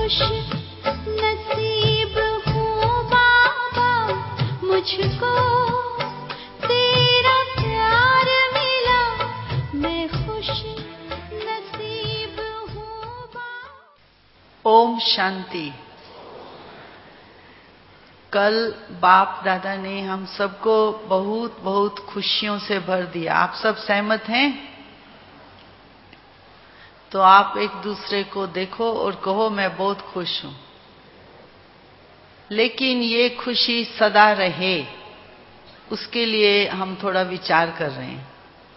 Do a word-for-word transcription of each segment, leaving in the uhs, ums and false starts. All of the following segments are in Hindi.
खुश नसीब हूँ बाबा, मुझको तेरा प्यार मिला, मैं खुश नसीब हूँ बाबा। ओम शांति। कल बाप दादा ने हम सबको बहुत बहुत खुशियों से भर दिया। आप सब सहमत हैं? तो आप एक दूसरे को देखो और कहो मैं बहुत खुश हूं। लेकिन ये खुशी सदा रहे, उसके लिए हम थोड़ा विचार कर रहे हैं।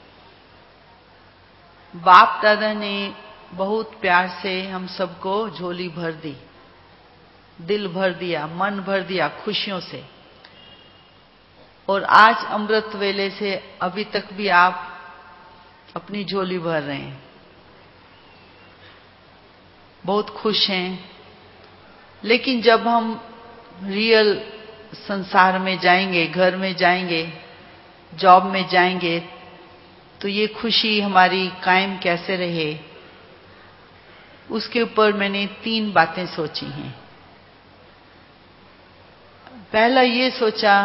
बाप दादा ने बहुत प्यार से हम सबको झोली भर दी, दिल भर दिया, मन भर दिया खुशियों से। और आज अमृत वेले से अभी तक भी आप अपनी झोली भर रहे हैं, बहुत खुश हैं। लेकिन जब हम रियल संसार में जाएंगे, घर में जाएंगे, जॉब में जाएंगे, तो ये खुशी हमारी कायम कैसे रहे, उसके ऊपर मैंने तीन बातें सोची हैं। पहला ये सोचा,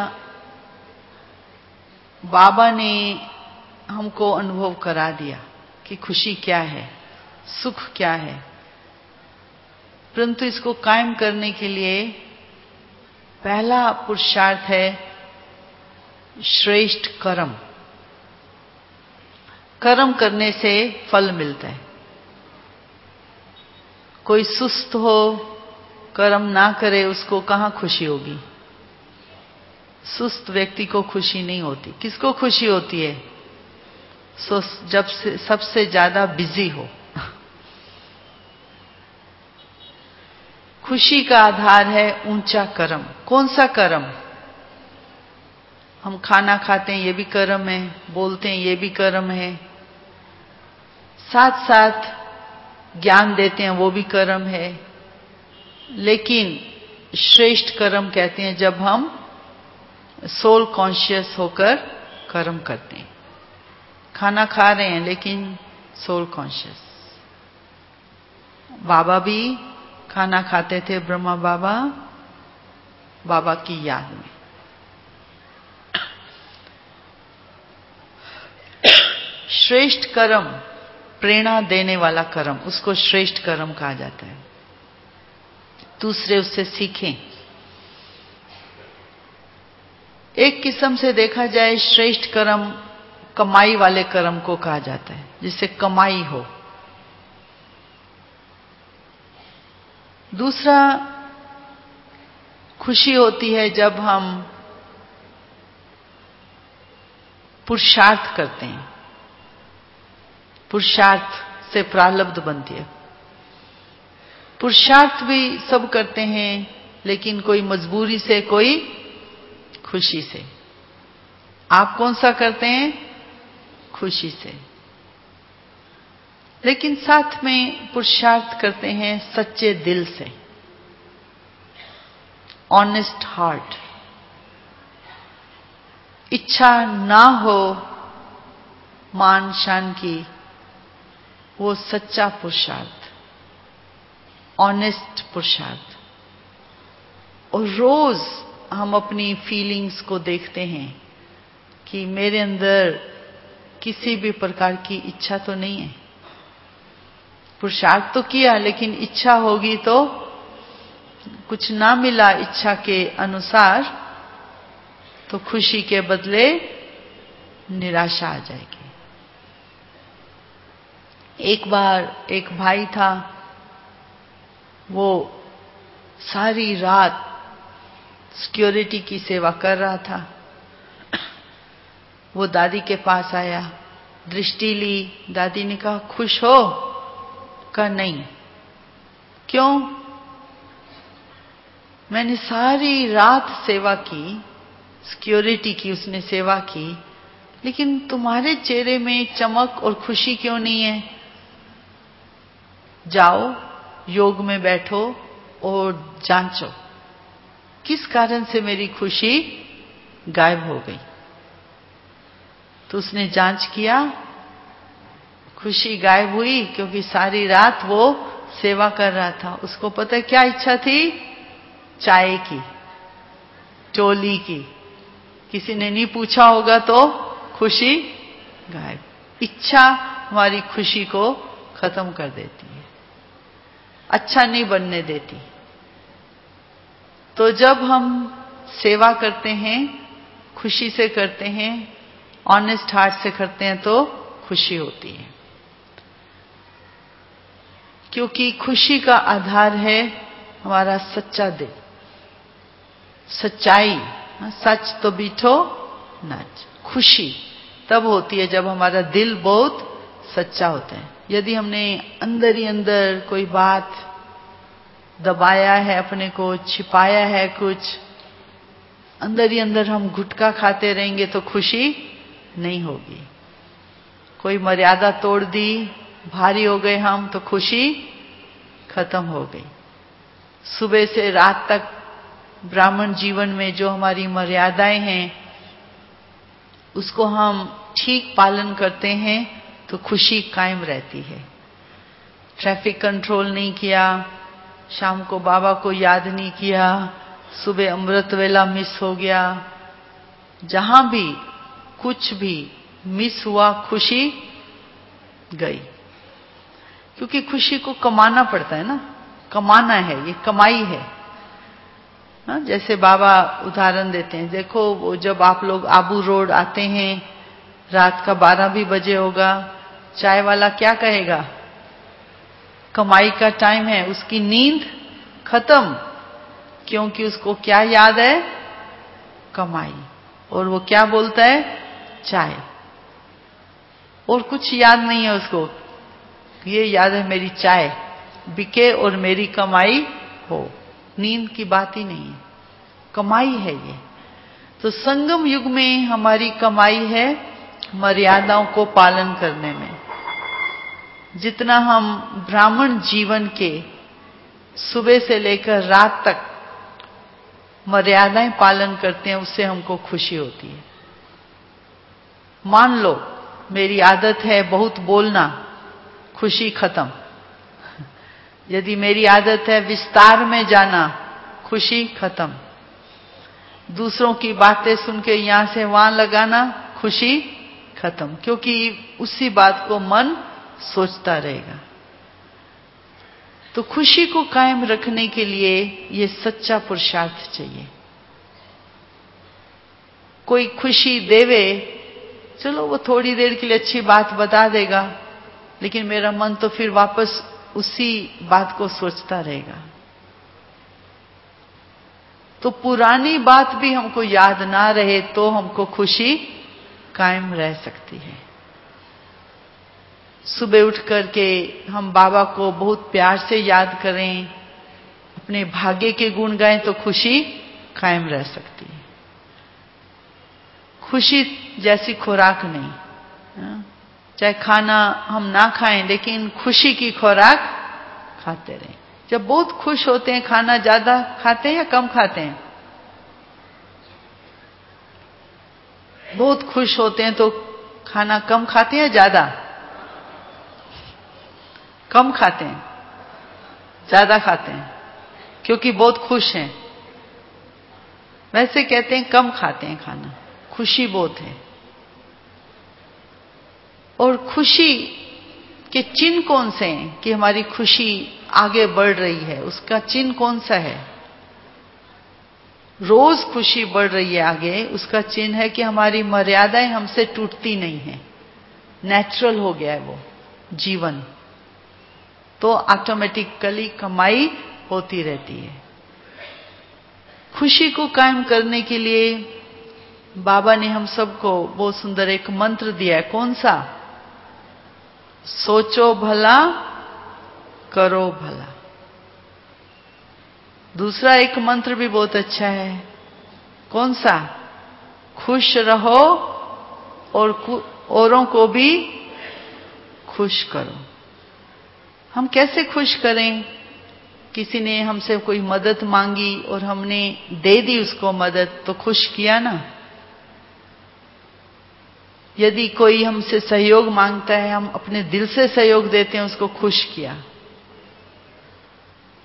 बाबा ने हमको अनुभव करा दिया कि खुशी क्या है, सुख क्या है, परंतु इसको कायम करने के लिए पहला पुरुषार्थ है श्रेष्ठ कर्म। कर्म करने से फल मिलता है। कोई सुस्त हो, कर्म ना करे, उसको कहां खुशी होगी? सुस्त व्यक्ति को खुशी नहीं होती। किसको खुशी होती है? सो जब से सबसे ज्यादा बिजी हो। खुशी का आधार है ऊंचा कर्म। कौन सा कर्म? हम खाना खाते हैं, ये भी कर्म है। बोलते हैं, ये भी कर्म है। साथ साथ ज्ञान देते हैं, वो भी कर्म है। लेकिन श्रेष्ठ कर्म कहते हैं जब हम सोल कॉन्शियस होकर कर्म करते हैं। खाना खा रहे हैं लेकिन सोल कॉन्शियस। बाबा भी खाना खाते थे, ब्रह्मा बाबा, बाबा की याद में। श्रेष्ठ कर्म, प्रेरणा देने वाला कर्म, उसको श्रेष्ठ कर्म कहा जाता है। दूसरे उससे सीखें। एक किस्म से देखा जाए, श्रेष्ठ कर्म कमाई वाले कर्म को कहा जाता है, जिससे कमाई हो। दूसरा, खुशी होती है जब हम पुरुषार्थ करते हैं। पुरुषार्थ से प्रारब्ध बनती है। पुरुषार्थ भी सब करते हैं, लेकिन कोई मजबूरी से, कोई खुशी से। आप कौन सा करते हैं? खुशी से। लेकिन साथ में पुरुषार्थ करते हैं सच्चे दिल से, ऑनेस्ट हार्ट। इच्छा ना हो मान शान की, वो सच्चा पुरुषार्थ, ऑनेस्ट पुरुषार्थ। और रोज हम अपनी फीलिंग्स को देखते हैं कि मेरे अंदर किसी भी प्रकार की इच्छा तो नहीं है। पुरुषार्थ तो किया, लेकिन इच्छा होगी तो कुछ ना मिला इच्छा के अनुसार, तो खुशी के बदले निराशा आ जाएगी। एक बार एक भाई था, वो सारी रात सिक्योरिटी की सेवा कर रहा था। वो दादी के पास आया, दृष्टि ली। दादी ने कहा, खुश हो? कहा नहीं। क्यों? मैंने सारी रात सेवा की, सिक्योरिटी की उसने सेवा की, लेकिन तुम्हारे चेहरे में चमक और खुशी क्यों नहीं है? जाओ, योग में बैठो और जांचो, किस कारण से मेरी खुशी गायब हो गई। तो उसने जांच किया, खुशी गायब हुई क्योंकि सारी रात वो सेवा कर रहा था, उसको पता है क्या इच्छा थी? चाय की, टोली की। किसी ने नहीं पूछा होगा तो खुशी गायब। इच्छा हमारी खुशी को खत्म कर देती है, अच्छा नहीं बनने देती। तो जब हम सेवा करते हैं, खुशी से करते हैं, ऑनेस्ट हार्ट से करते हैं तो खुशी होती है। क्योंकि खुशी का आधार है हमारा सच्चा दिल, सच्चाई। सच तो बीठो नाच। खुशी तब होती है जब हमारा दिल बहुत सच्चा होता है। यदि हमने अंदर ही अंदर कोई बात दबाया है, अपने को छिपाया है, कुछ अंदर ही अंदर हम गुटखा खाते रहेंगे तो खुशी नहीं होगी। कोई मर्यादा तोड़ दी, भारी हो गए हम, तो खुशी खत्म हो गई। सुबह से रात तक ब्राह्मण जीवन में जो हमारी मर्यादाएं हैं उसको हम ठीक पालन करते हैं तो खुशी कायम रहती है। ट्रैफिक कंट्रोल नहीं किया, शाम को बाबा को याद नहीं किया, सुबह अमृत वेला मिस हो गया, जहां भी कुछ भी मिस हुआ, खुशी गई। क्योंकि खुशी को कमाना पड़ता है ना, कमाना है, ये कमाई है ना। जैसे बाबा उदाहरण देते हैं, देखो वो जब आप लोग आबू रोड आते हैं, रात का बारह भी बजे होगा, चाय वाला क्या कहेगा? कमाई का टाइम है, उसकी नींद खत्म। क्योंकि उसको क्या याद है? कमाई। और वो क्या बोलता है? चाय। और कुछ याद नहीं है उसको, ये याद है मेरी चाय बिके और मेरी कमाई हो। नींद की बात ही नहीं है, कमाई है ये। तो संगम युग में हमारी कमाई है मर्यादाओं को पालन करने में। जितना हम ब्राह्मण जीवन के सुबह से लेकर रात तक मर्यादाएं पालन करते हैं, उससे हमको खुशी होती है। मान लो मेरी आदत है बहुत बोलना, खुशी खत्म। यदि मेरी आदत है विस्तार में जाना, खुशी खत्म। दूसरों की बातें सुन के यहां से वहां लगाना, खुशी खत्म। क्योंकि उसी बात को मन सोचता रहेगा। तो खुशी को कायम रखने के लिए ये सच्चा पुरुषार्थ चाहिए। कोई खुशी देवे, चलो वो थोड़ी देर के लिए अच्छी बात बता देगा, लेकिन मेरा मन तो फिर वापस उसी बात को सोचता रहेगा। तो पुरानी बात भी हमको याद ना रहे तो हमको खुशी कायम रह सकती है। सुबह उठ करके हम बाबा को बहुत प्यार से याद करें, अपने भाग्य के गुण गाएं तो खुशी कायम रह सकती है। खुशी जैसी खुराक नहीं, चाहे खाना हम ना खाएं लेकिन खुशी की खुराक खाते रहें। जब बहुत खुश होते हैं, खाना ज्यादा खाते हैं या कम खाते हैं? बहुत खुश होते हैं तो खाना कम खाते हैं या ज्यादा? कम खाते हैं, ज्यादा खाते हैं क्योंकि बहुत खुश हैं। वैसे कहते हैं कम खाते हैं खाना, खुशी बहुत है। और खुशी के चिन्ह कौन से हैं कि हमारी खुशी आगे बढ़ रही है? उसका चिन्ह कौन सा है? रोज खुशी बढ़ रही है आगे, उसका चिन्ह है कि हमारी मर्यादाएं हमसे टूटती नहीं है, नेचुरल हो गया है वो जीवन। तो ऑटोमेटिकली कमाई होती रहती है। खुशी को कायम करने के लिए बाबा ने हम सबको बहुत सुंदर एक मंत्र दिया है। कौन सा? सोचो भला करो भला। दूसरा एक मंत्र भी बहुत अच्छा है। कौन सा? खुश रहो और औरों को भी खुश करो। हम कैसे खुश करें? किसी ने हमसे कोई मदद मांगी और हमने दे दी उसको मदद, तो खुश किया ना। यदि कोई हमसे सहयोग मांगता है, हम अपने दिल से सहयोग देते हैं, उसको खुश किया।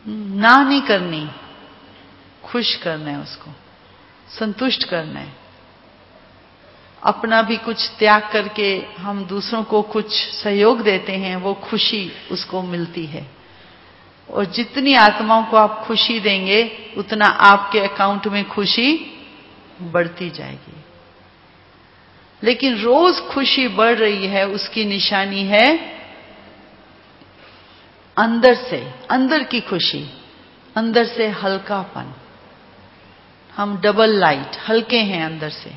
ना नहीं करनी, खुश करना है उसको, संतुष्ट करना है। अपना भी कुछ त्याग करके हम दूसरों को कुछ सहयोग देते हैं, वो खुशी उसको मिलती है। और जितनी आत्माओं को आप खुशी देंगे उतना आपके अकाउंट में खुशी बढ़ती जाएगी। लेकिन रोज खुशी बढ़ रही है, उसकी निशानी है अंदर से, अंदर की खुशी, अंदर से हल्कापन। हम डबल लाइट, हल्के हैं अंदर से।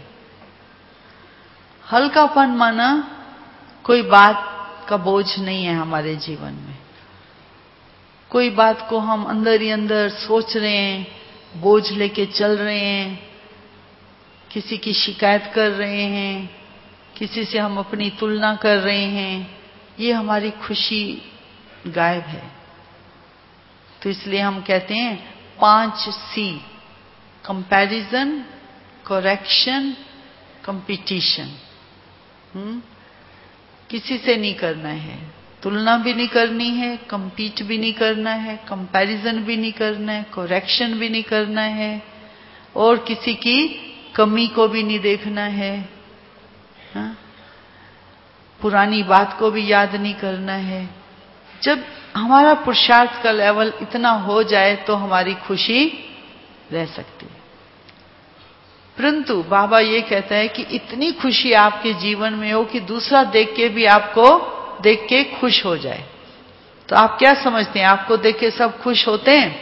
हल्कापन माना कोई बात का बोझ नहीं है हमारे जीवन में। कोई बात को हम अंदर ही अंदर सोच रहे हैं, बोझ लेके चल रहे हैं, किसी की शिकायत कर रहे हैं, किसी से हम अपनी तुलना कर रहे हैं, ये हमारी खुशी गायब है। तो इसलिए हम कहते हैं पांच सी, कंपैरिजन, करेक्शन, कंपटीशन। हम्म किसी से नहीं करना है, तुलना भी नहीं करनी है, कंपीट भी नहीं करना है, कंपैरिजन भी नहीं करना है, करेक्शन भी नहीं करना है, और किसी की कमी को भी नहीं देखना है। हा? पुरानी बात को भी याद नहीं करना है। जब हमारा पुरुषार्थ का लेवल इतना हो जाए तो हमारी खुशी रह सकती है। परंतु बाबा ये कहता है कि इतनी खुशी आपके जीवन में हो कि दूसरा देख के भी आपको देख के खुश हो जाए। तो आप क्या समझते हैं, आपको देख के सब खुश होते हैं?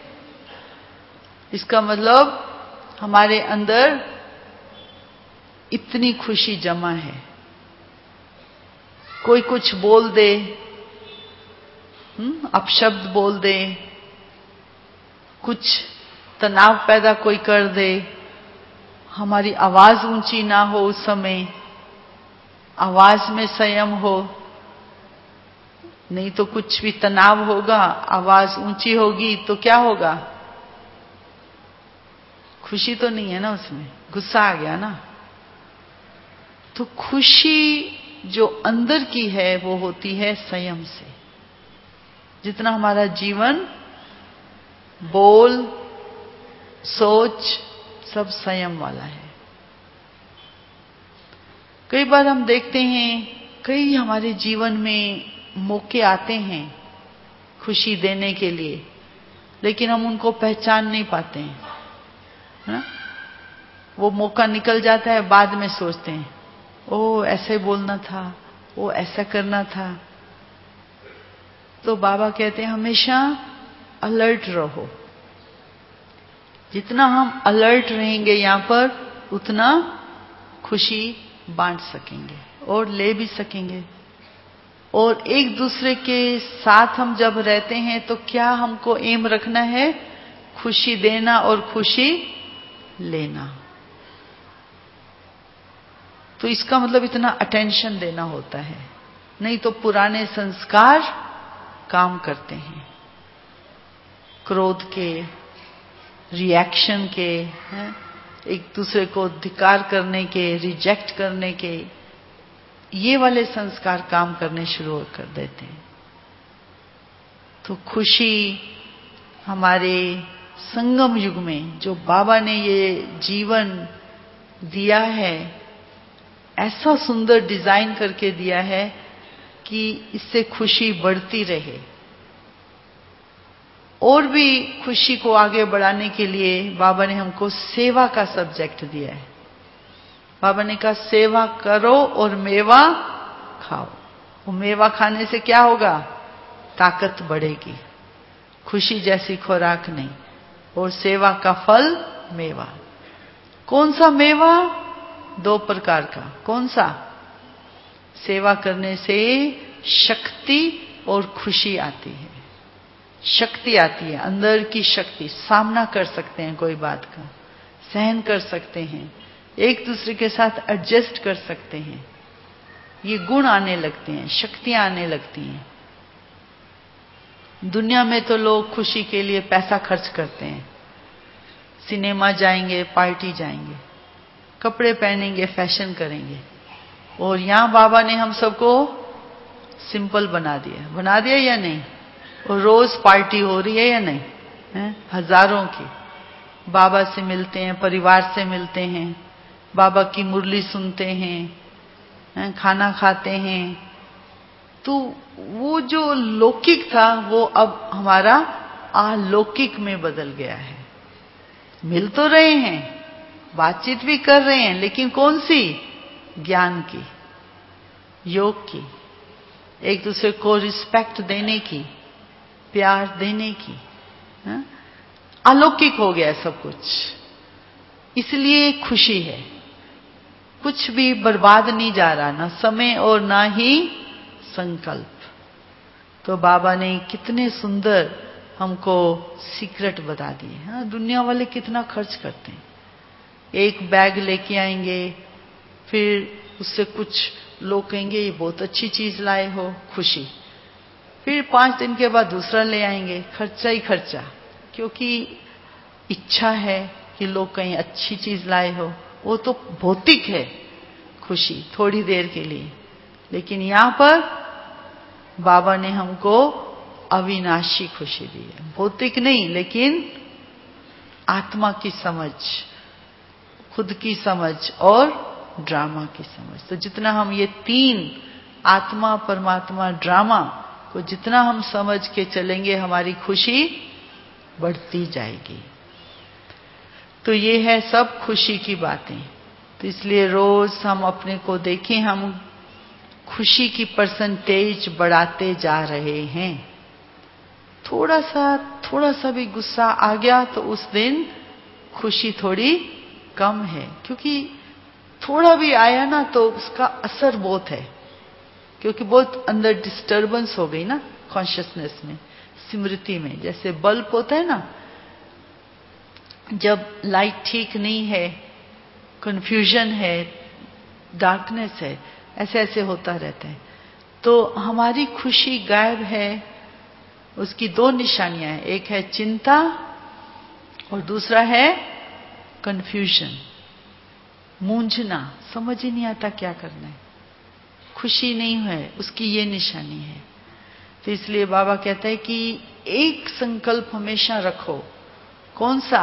इसका मतलब हमारे अंदर इतनी खुशी जमा है। कोई कुछ बोल दे, हम्म अपशब्द बोल दे, कुछ तनाव पैदा कोई कर दे, हमारी आवाज ऊंची ना हो, उस समय आवाज में संयम हो, नहीं तो कुछ भी तनाव होगा, आवाज ऊंची होगी तो क्या होगा? खुशी तो नहीं है ना, उसमें गुस्सा आ गया ना। तो खुशी जो अंदर की है वो होती है संयम से। जितना हमारा जीवन, बोल, सोच सब संयम वाला है। कई बार हम देखते हैं, कई हमारे जीवन में मौके आते हैं खुशी देने के लिए, लेकिन हम उनको पहचान नहीं पाते हैं, है ना? वो मौका निकल जाता है, बाद में सोचते हैं ओ ऐसे बोलना था, वो ऐसा करना था। तो बाबा कहते हैं हमेशा अलर्ट रहो। जितना हम अलर्ट रहेंगे यहाँ पर, उतना खुशी बांट सकेंगे और ले भी सकेंगे। और एक दूसरे के साथ हम जब रहते हैं तो क्या हमको एम रखना है? खुशी देना और खुशी लेना। तो इसका मतलब इतना अटेंशन देना होता है, नहीं तो पुराने संस्कार काम करते हैं। क्रोध के, रिएक्शन के, हैं? एक दूसरे को धिक्कार करने के, रिजेक्ट करने के, ये वाले संस्कार काम करने शुरू कर देते हैं। तो खुशी हमारे संगम युग में जो बाबा ने ये जीवन दिया है, ऐसा सुंदर डिजाइन करके दिया है कि इससे खुशी बढ़ती रहे। और भी खुशी को आगे बढ़ाने के लिए बाबा ने हमको सेवा का सब्जेक्ट दिया है। बाबा ने कहा सेवा करो और मेवा खाओ। वो मेवा खाने से क्या होगा? ताकत बढ़ेगी। खुशी जैसी खुराक नहीं, और सेवा का फल मेवा। कौन सा मेवा? दो प्रकार का। कौन सा? सेवा करने से शक्ति और खुशी आती है। शक्ति आती है, अंदर की शक्ति, सामना कर सकते हैं कोई बात का, सहन कर सकते हैं, एक दूसरे के साथ एडजस्ट कर सकते हैं। ये गुण आने लगते हैं, शक्तियां आने लगती हैं। दुनिया में तो लोग खुशी के लिए पैसा खर्च करते हैं, सिनेमा जाएंगे, पार्टी जाएंगे, कपड़े पहनेंगे, फैशन करेंगे। और यहां बाबा ने हम सबको सिंपल बना दिया। बना दिया या नहीं? और रोज पार्टी हो रही है या नहीं है? हजारों की बाबा से मिलते हैं, परिवार से मिलते हैं, बाबा की मुरली सुनते हैं, है? खाना खाते हैं। तो वो जो लौकिक था वो अब हमारा अलौकिक में बदल गया है। मिल तो रहे हैं, बातचीत भी कर रहे हैं, लेकिन कौन सी? ज्ञान की, योग की, एक दूसरे को रिस्पेक्ट देने की, प्यार देने की। है? अलौकिक हो गया सब कुछ, इसलिए खुशी है। कुछ भी बर्बाद नहीं जा रहा, ना समय और ना ही संकल्प। तो बाबा ने कितने सुंदर हमको सीक्रेट बता दिए। हाँ, दुनिया वाले कितना खर्च करते हैं, एक बैग लेके आएंगे, फिर उससे कुछ लोग कहेंगे ये बहुत अच्छी चीज लाए हो, खुशी। फिर पांच दिन के बाद दूसरा ले आएंगे, खर्चा ही खर्चा, क्योंकि इच्छा है कि लोग कहीं अच्छी चीज लाए हो। वो तो भौतिक है खुशी, थोड़ी देर के लिए। लेकिन यहां पर बाबा ने हमको अविनाशी खुशी दी है, भौतिक नहीं, लेकिन आत्मा की समझ, खुद की समझ और ड्रामा की समझ। तो जितना हम ये तीन, आत्मा, परमात्मा, ड्रामा को जितना हम समझ के चलेंगे, हमारी खुशी बढ़ती जाएगी। तो ये है सब खुशी की बातें। तो इसलिए रोज हम अपने को देखें, हम खुशी की परसेंटेज बढ़ाते जा रहे हैं। थोड़ा सा थोड़ा सा भी गुस्सा आ गया तो उस दिन खुशी थोड़ी कम है, क्योंकि थोड़ा भी आया ना तो उसका असर बहुत है, क्योंकि बहुत अंदर डिस्टरबेंस हो गई ना कॉन्शियसनेस में, स्मृति में। जैसे बल्ब होता है ना, जब लाइट ठीक नहीं है, कंफ्यूजन है, डार्कनेस है, ऐसे ऐसे होता रहता है। तो हमारी खुशी गायब है। उसकी दो निशानियां हैं, एक है चिंता और दूसरा है कंफ्यूजन, मूंझना, समझ ही नहीं आता क्या करना है, खुशी नहीं है, उसकी ये निशानी है। तो इसलिए बाबा कहता है कि एक संकल्प हमेशा रखो। कौन सा?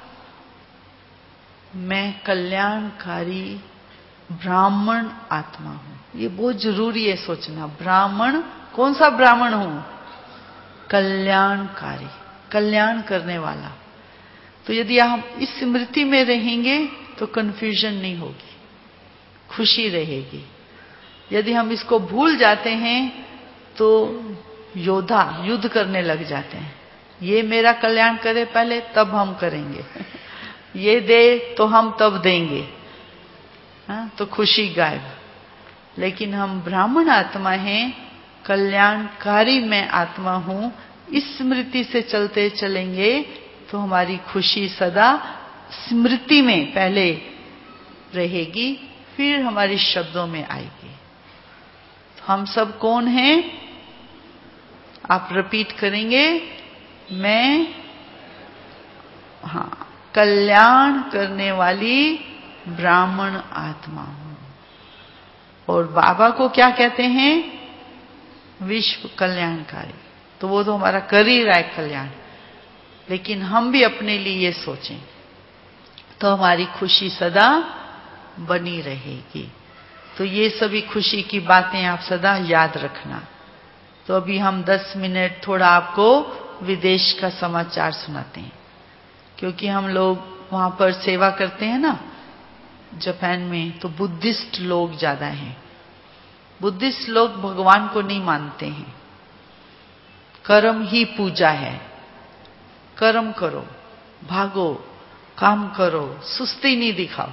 मैं कल्याणकारी ब्राह्मण आत्मा हूं। ये बहुत जरूरी है सोचना। ब्राह्मण, कौन सा ब्राह्मण हूं? कल्याणकारी, कल्याण करने वाला। तो यदि हम इस स्मृति में रहेंगे तो कंफ्यूजन नहीं होगी, खुशी रहेगी। यदि हम इसको भूल जाते हैं तो योद्धा युद्ध करने लग जाते हैं। ये मेरा कल्याण करे पहले, तब हम करेंगे, ये दे तो हम तब देंगे। हाँ, तो खुशी गायब। लेकिन हम ब्राह्मण आत्मा हैं, कल्याणकारी मैं आत्मा हूं, इस स्मृति से चलते चलेंगे तो हमारी खुशी सदा स्मृति में पहले रहेगी, फिर हमारी शब्दों में आएगी। तो हम सब कौन हैं? आप रिपीट करेंगे, मैं हाँ कल्याण करने वाली ब्राह्मण आत्मा हूं। और बाबा को क्या कहते हैं? विश्व कल्याणकारी। तो वो तो हमारा कर ही रहा है कल्याण, लेकिन हम भी अपने लिए ये सोचें तो हमारी खुशी सदा बनी रहेगी। तो ये सभी खुशी की बातें आप सदा याद रखना। तो अभी हम दस मिनट थोड़ा आपको विदेश का समाचार सुनाते हैं, क्योंकि हम लोग वहां पर सेवा करते हैं ना जापान में, तो बुद्धिस्ट लोग ज्यादा हैं। बुद्धिस्ट लोग भगवान को नहीं मानते हैं, कर्म ही पूजा है। कर्म करो, भागो, काम करो, सुस्ती नहीं दिखाओ।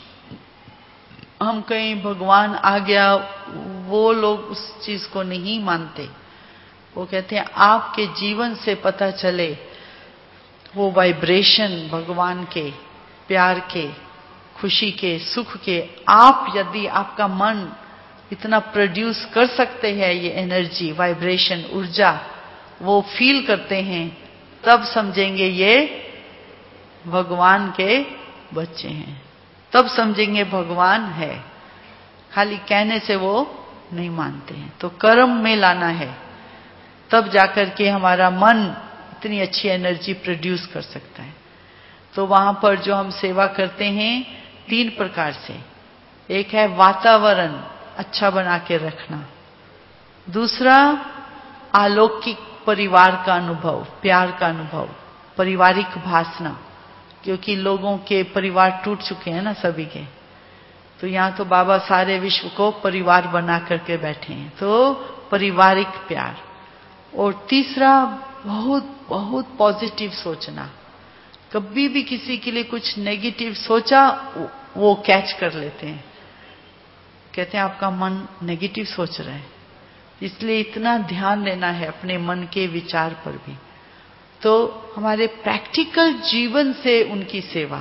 हम कहीं भगवान आ गया, वो लोग उस चीज को नहीं मानते। वो कहते हैं आपके जीवन से पता चले वो वाइब्रेशन भगवान के, प्यार के, खुशी के, सुख के। आप यदि आपका मन इतना प्रोड्यूस कर सकते हैं, ये एनर्जी, वाइब्रेशन, ऊर्जा वो फील करते हैं, तब समझेंगे ये भगवान के बच्चे हैं, तब समझेंगे भगवान है। खाली कहने से वो नहीं मानते हैं। तो कर्म में लाना है, तब जाकर के हमारा मन इतनी अच्छी एनर्जी प्रोड्यूस कर सकता है। तो वहां पर जो हम सेवा करते हैं तीन प्रकार से, एक है वातावरण अच्छा बना के रखना, दूसरा अलौकिक परिवार का अनुभव, प्यार का अनुभव, पारिवारिक भासना, क्योंकि लोगों के परिवार टूट चुके हैं ना सभी के, तो यहाँ तो बाबा सारे विश्व को परिवार बना करके बैठे हैं, तो पारिवारिक प्यार। और तीसरा बहुत बहुत पॉजिटिव सोचना, कभी भी किसी के लिए कुछ नेगेटिव सोचा वो कैच कर लेते हैं, कहते हैं आपका मन नेगेटिव सोच रहा है, इसलिए इतना ध्यान देना है अपने मन के विचार पर भी। तो हमारे प्रैक्टिकल जीवन से उनकी सेवा,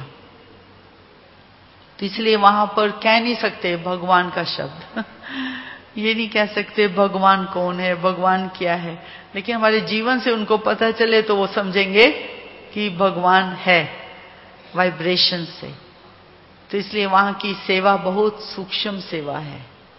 तो इसलिए वहां पर कह नहीं सकते भगवान का शब्द ये नहीं कह सकते भगवान कौन है, भगवान क्या है, लेकिन हमारे जीवन से उनको पता चले तो वो समझेंगे कि भगवान है, वाइब्रेशन से। तो इसलिए वहां की सेवा बहुत सूक्ष्म सेवा है,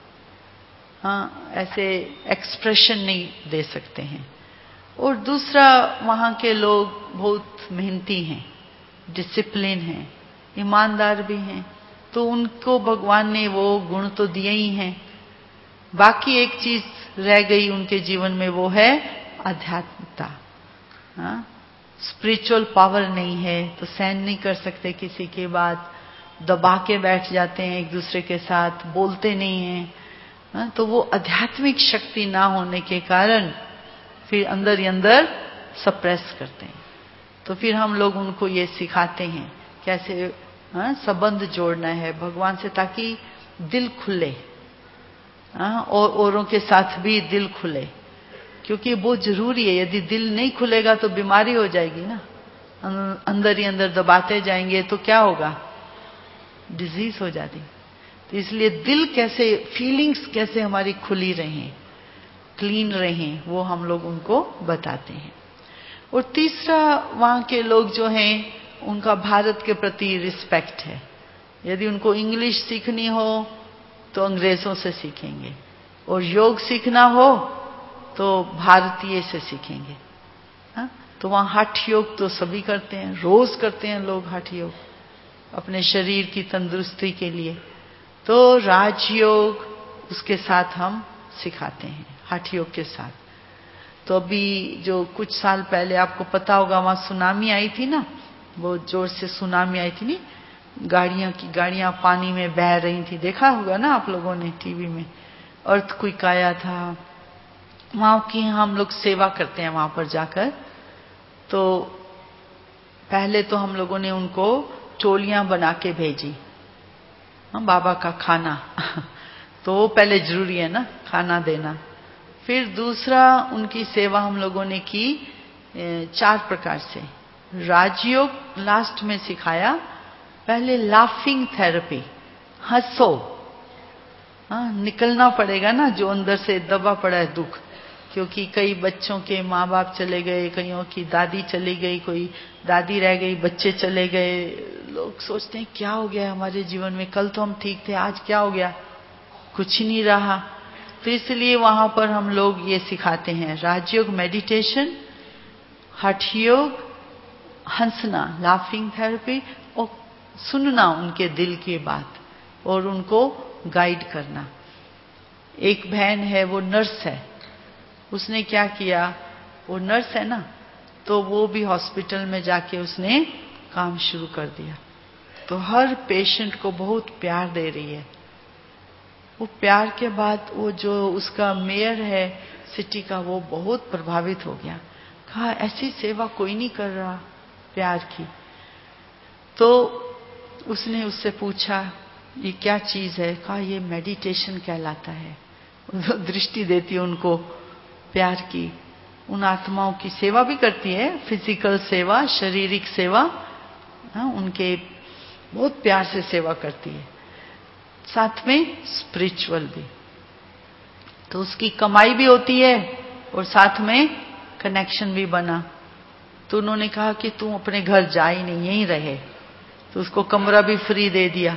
हाँ ऐसे एक्सप्रेशन नहीं दे सकते हैं। और दूसरा वहां के लोग बहुत मेहनती हैं, डिसिप्लिन हैं, ईमानदार भी हैं, तो उनको भगवान ने वो गुण तो दिए ही हैं। बाकी एक चीज रह गई उनके जीवन में, वो है आध्यात्मिकता, हाँ स्पिरिचुअल पावर नहीं है, तो सहन नहीं कर सकते किसी की बात, दबा के बैठ जाते हैं एक दूसरे के साथ, बोलते नहीं हैं, हाँ? तो वो आध्यात्मिक शक्ति ना होने के कारण फिर अंदर ही अंदर सप्रेस करते हैं। तो फिर हम लोग उनको ये सिखाते हैं कैसे हाँ संबंध जोड़ना है भगवान से, ताकि दिल खुले, हाँ और औरों के साथ भी दिल खुले, क्योंकि बहुत जरूरी है। यदि दिल नहीं खुलेगा तो बीमारी हो जाएगी ना, अंदर ही अंदर दबाते जाएंगे तो क्या होगा, डिजीज हो जाती। तो इसलिए दिल कैसे, फीलिंग्स कैसे हमारी खुली रहें, क्लीन रहें, वो हम लोग उनको बताते हैं। और तीसरा वहां के लोग जो हैं उनका भारत के प्रति रिस्पेक्ट है। यदि उनको इंग्लिश सीखनी हो तो अंग्रेजों से सीखेंगे, और योग सीखना हो तो भारतीय से सीखेंगे, हाँ? तो वहां हठ योग तो सभी करते हैं, रोज करते हैं लोग हठ योग अपने शरीर की तंदुरुस्ती के लिए। तो राजयोग उसके साथ हम सिखाते हैं, हठ योग के साथ। तो अभी जो कुछ साल पहले आपको पता होगा वहां सुनामी आई थी ना, बहुत जोर से सुनामी आई थी, नहीं गाड़ियां की गाड़ियां पानी में बह रही थी, देखा होगा ना आप लोगों ने टीवी में, अर्थक्वेक आया था। वहां की हम लोग सेवा करते हैं वहां पर जाकर। तो पहले तो हम लोगों ने उनको टोलियां बना के भेजी, हम बाबा का खाना तो वो पहले जरूरी है ना खाना देना। फिर दूसरा उनकी सेवा हम लोगों ने की चार प्रकार से। राजयोग लास्ट में सिखाया, पहले लाफिंग थेरेपी, हंसो, हाँ निकलना पड़ेगा ना जो अंदर से दबा पड़ा है दुख, क्योंकि कई बच्चों के माँ बाप चले गए, कईयों की दादी चली गई, कोई दादी रह गई, बच्चे चले गए। लोग सोचते हैं क्या हो गया हमारे जीवन में, कल तो हम ठीक थे, आज क्या हो गया, कुछ ही नहीं रहा। तो इसलिए वहां पर हम लोग ये सिखाते हैं राजयोग मेडिटेशन, हठ योग, हंसना लाफिंग थेरेपी, और सुनना उनके दिल की बात और उनको गाइड करना। एक बहन है वो नर्स है, उसने क्या किया, वो नर्स है ना, तो वो भी हॉस्पिटल में जाके उसने काम शुरू कर दिया। तो हर पेशेंट को बहुत प्यार दे रही है। वो प्यार के बाद वो जो उसका मेयर है सिटी का, वो बहुत प्रभावित हो गया, कहा ऐसी सेवा कोई नहीं कर रहा प्यार की। तो उसने उससे पूछा ये क्या चीज है, कहा ये मेडिटेशन कहलाता है। दृष्टि देती है उनको प्यार की, उन आत्माओं की सेवा भी करती है, फिजिकल सेवा, शारीरिक सेवा, हाँ उनके बहुत प्यार से सेवा करती है, साथ में स्पिरिचुअल भी। तो उसकी कमाई भी होती है और साथ में कनेक्शन भी बना। तो उन्होंने कहा कि तू अपने घर जा ही नहीं, यहीं रहे, तो उसको कमरा भी फ्री दे दिया।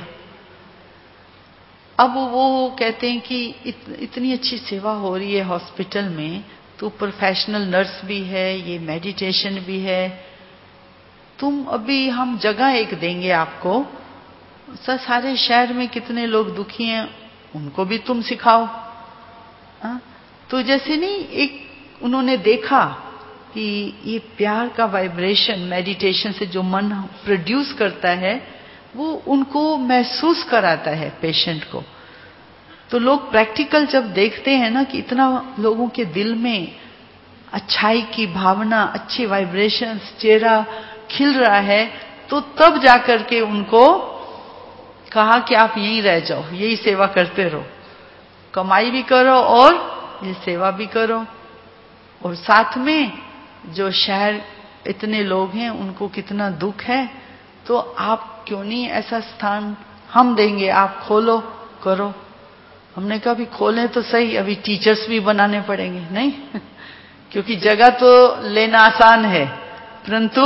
अब वो कहते हैं कि इत, इतनी अच्छी सेवा हो रही है हॉस्पिटल में, तू प्रोफेशनल नर्स भी है, ये मेडिटेशन भी है, तुम अभी हम जगह एक देंगे आपको, सर सारे शहर में कितने लोग दुखी हैं उनको भी तुम सिखाओ। हा? तो जैसे नहीं, एक उन्होंने देखा कि ये प्यार का वाइब्रेशन मेडिटेशन से जो मन प्रोड्यूस करता है वो उनको महसूस कराता है पेशेंट को। तो लोग प्रैक्टिकल जब देखते हैं ना कि इतना लोगों के दिल में अच्छाई की भावना, अच्छी वाइब्रेशंस, चेहरा खिल रहा है, तो तब जाकर के उनको कहा कि आप यहीं रह जाओ, यही सेवा करते रहो, कमाई भी करो और ये सेवा भी करो। और साथ में जो शहर इतने लोग हैं उनको कितना दुख है, तो आप क्यों नहीं ऐसा स्थान हम देंगे, आप खोलो करो। हमने कहा भी खोलें तो सही, अभी टीचर्स भी बनाने पड़ेंगे नहीं क्योंकि जगह तो लेना आसान है, परंतु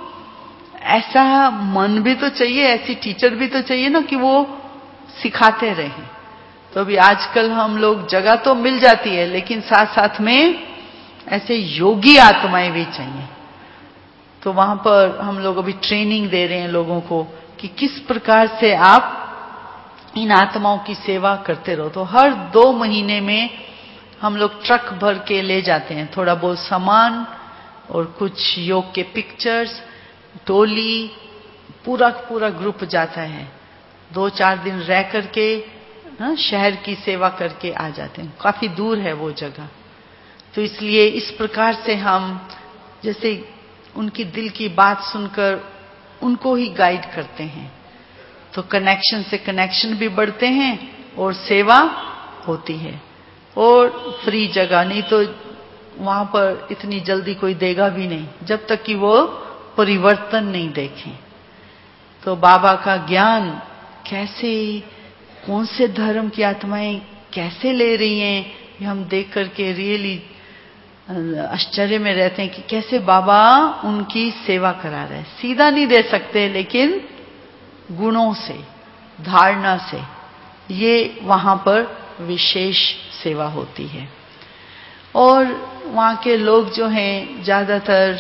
ऐसा मन भी तो चाहिए, ऐसी टीचर भी तो चाहिए ना कि वो सिखाते रहें। तो अभी आजकल हम लोग, जगह तो मिल जाती है लेकिन साथ साथ में ऐसे योगी आत्माएं भी चाहिए। तो वहां पर हम लोग अभी ट्रेनिंग दे रहे हैं लोगों को कि किस प्रकार से आप इन आत्माओं की सेवा करते रहो। तो हर दो महीने में हम लोग ट्रक भर के ले जाते हैं थोड़ा बहुत सामान और कुछ योग के पिक्चर्स, टोली, पूरा पूरा ग्रुप जाता है, दो चार दिन रह करके ना शहर की सेवा करके आ जाते हैं। काफी दूर है वो जगह, तो इसलिए इस प्रकार से हम जैसे उनकी दिल की बात सुनकर उनको ही गाइड करते हैं, तो कनेक्शन से कनेक्शन भी बढ़ते हैं और सेवा होती है। और फ्री जगह, नहीं तो वहां पर इतनी जल्दी कोई देगा भी नहीं जब तक कि वो परिवर्तन नहीं देखें। तो बाबा का ज्ञान कैसे, कौन से धर्म की आत्माएं कैसे ले रही हैं, ये हम देख करके रियली आश्चर्य में रहते हैं कि कैसे बाबा उनकी सेवा करा रहे हैं। सीधा नहीं दे सकते लेकिन गुणों से, धारणा से, ये वहां पर विशेष सेवा होती है। और वहां के लोग जो हैं ज्यादातर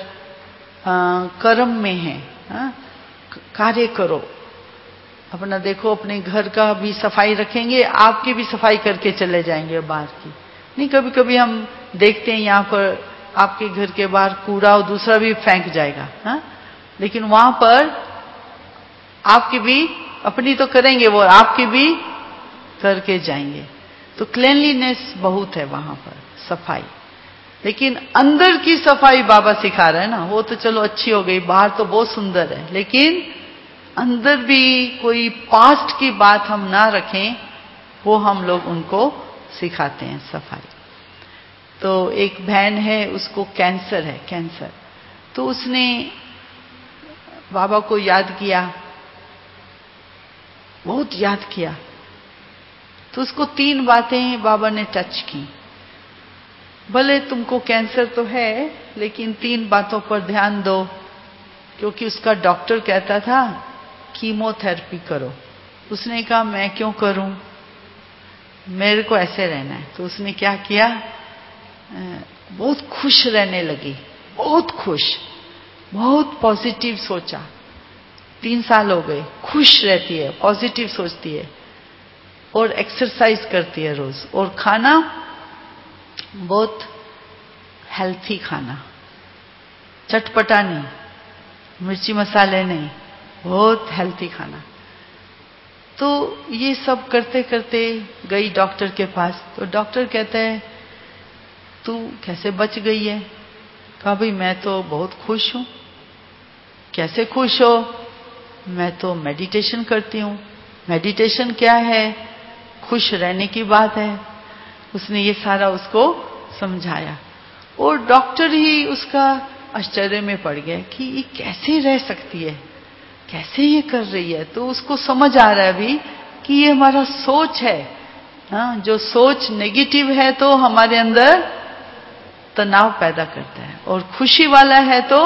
कर्म में हैं, कार्य करो अपना, देखो अपने घर का भी सफाई रखेंगे, आपकी भी सफाई करके चले जाएंगे बाहर की नहीं। कभी कभी हम देखते हैं यहाँ पर आपके घर के बाहर कूड़ा और दूसरा भी फेंक जाएगा, हा? लेकिन वहां पर आपकी भी अपनी तो करेंगे वो, आपकी भी करके जाएंगे। तो क्लीनलीनेस बहुत है वहां पर, सफाई। लेकिन अंदर की सफाई बाबा सिखा रहे हैं ना, वो तो चलो अच्छी हो गई, बाहर तो बहुत सुंदर है, लेकिन अंदर भी कोई पास्ट की बात हम ना रखें, वो हम लोग उनको सिखाते हैं सफाई। तो एक बहन है, उसको कैंसर है, कैंसर, तो उसने बाबा को याद किया, बहुत याद किया, तो उसको तीन बातें बाबा ने टच की। भले तुमको कैंसर तो है लेकिन तीन बातों पर ध्यान दो, क्योंकि उसका डॉक्टर कहता था कीमोथेरेपी करो। उसने कहा मैं क्यों करूं, मेरे को ऐसे रहना है। तो उसने क्या किया, बहुत खुश रहने लगी, बहुत खुश, बहुत पॉजिटिव सोचा। तीन साल हो गए, खुश रहती है, पॉजिटिव सोचती है और एक्सरसाइज करती है रोज, और खाना बहुत हेल्थी खाना, चटपटा नहीं, मिर्ची मसाले नहीं, बहुत हेल्थी खाना। तो ये सब करते करते गई डॉक्टर के पास। तो डॉक्टर कहते हैं तू कैसे बच गई है? कहा भाई मैं तो बहुत खुश हूं। कैसे खुश हो? मैं तो मेडिटेशन करती हूं। मेडिटेशन क्या है? खुश रहने की बात है। उसने ये सारा उसको समझाया और डॉक्टर ही उसका आश्चर्य में पड़ गया कि ये कैसे रह सकती है, कैसे ये कर रही है। तो उसको समझ आ रहा है अभी कि ये हमारा सोच है, हाँ, जो सोच नेगेटिव है तो हमारे अंदर तनाव पैदा करता है, और खुशी वाला है तो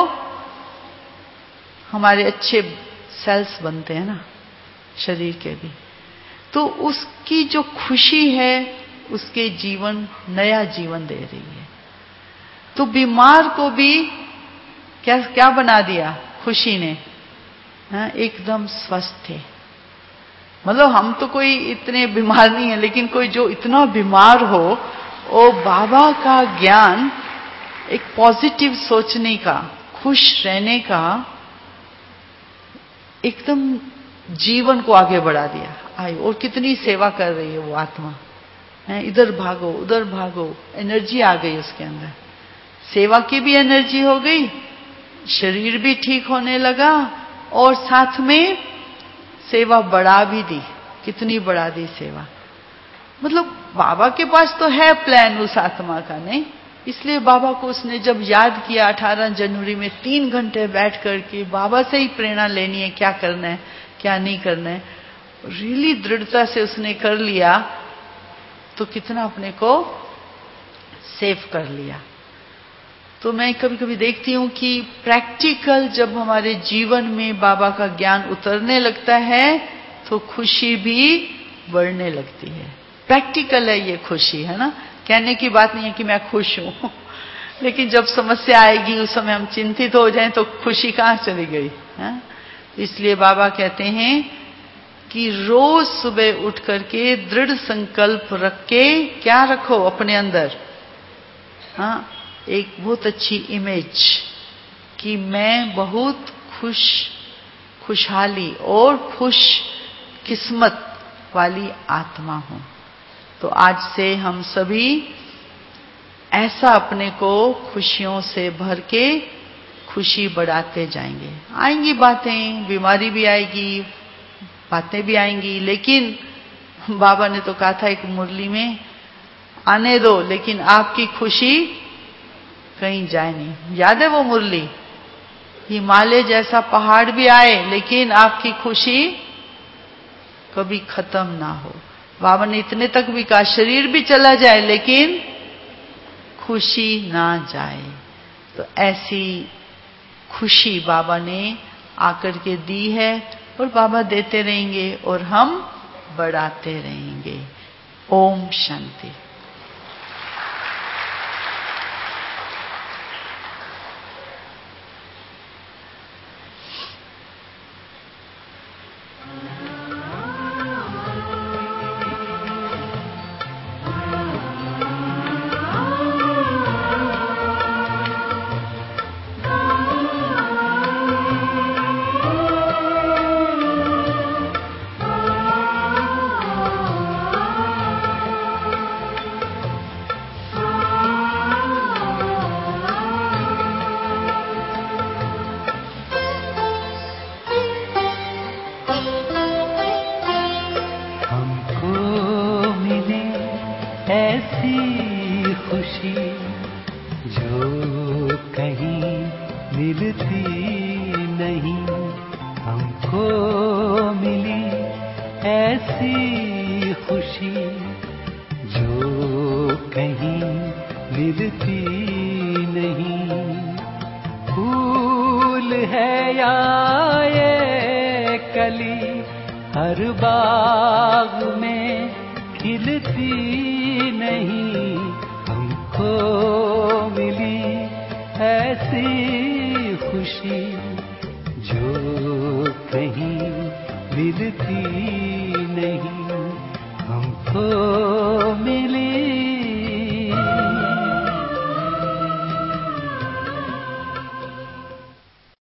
हमारे अच्छे सेल्स बनते हैं ना शरीर के भी। तो उसकी जो खुशी है उसके जीवन, नया जीवन दे रही है। तो बीमार को भी क्या क्या बना दिया खुशी ने, हाँ, एकदम स्वस्थ थे। मतलब हम तो कोई इतने बीमार नहीं है, लेकिन कोई जो इतना बीमार हो, वो बाबा का ज्ञान एक पॉजिटिव सोचने का, खुश रहने का, एकदम जीवन को आगे बढ़ा दिया। आई और कितनी सेवा कर रही है वो आत्मा, है, इधर भागो उधर भागो, एनर्जी आ गई उसके अंदर, सेवा की भी एनर्जी हो गई, शरीर भी ठीक होने लगा, और साथ में सेवा बढ़ा भी दी। कितनी बढ़ा दी सेवा। मतलब बाबा के पास तो है प्लान उस आत्मा का, नहीं? इसलिए बाबा को उसने जब याद किया अठारह जनवरी में, तीन घंटे बैठ करके बाबा से ही प्रेरणा लेनी है, क्या करना है क्या नहीं करना है, रियली दृढ़ता से उसने कर लिया, तो कितना अपने को सेव कर लिया। तो मैं कभी कभी देखती हूँ कि प्रैक्टिकल जब हमारे जीवन में बाबा का ज्ञान उतरने लगता है, तो खुशी भी बढ़ने लगती है। प्रैक्टिकल है ये खुशी, है ना? कहने की बात नहीं है कि मैं खुश हूं लेकिन जब समस्या आएगी उस समय हम चिंतित हो जाएं तो खुशी कहाँ चली गई, है? इसलिए बाबा कहते हैं कि रोज सुबह उठ करके दृढ़ संकल्प रख के क्या रखो अपने अंदर, हाँ, एक बहुत अच्छी इमेज कि मैं बहुत खुश, खुशहाली और खुश किस्मत वाली आत्मा हूं। तो आज से हम सभी ऐसा अपने को खुशियों से भर के खुशी बढ़ाते जाएंगे। आएंगी बातें, बीमारी भी आएगी, बातें भी आएंगी, लेकिन बाबा ने तो कहा था एक मुरली में, आने दो लेकिन आपकी खुशी कहीं जाए नहीं। याद है वो मुरली? हिमालय जैसा पहाड़ भी आए लेकिन आपकी खुशी कभी खत्म ना हो। बाबा ने इतने तक भी कहा, शरीर भी चला जाए लेकिन खुशी ना जाए। तो ऐसी खुशी बाबा ने आकर के दी है और बाबा देते रहेंगे और हम बढ़ाते रहेंगे। ओम शांति। मिलती नहीं हमको।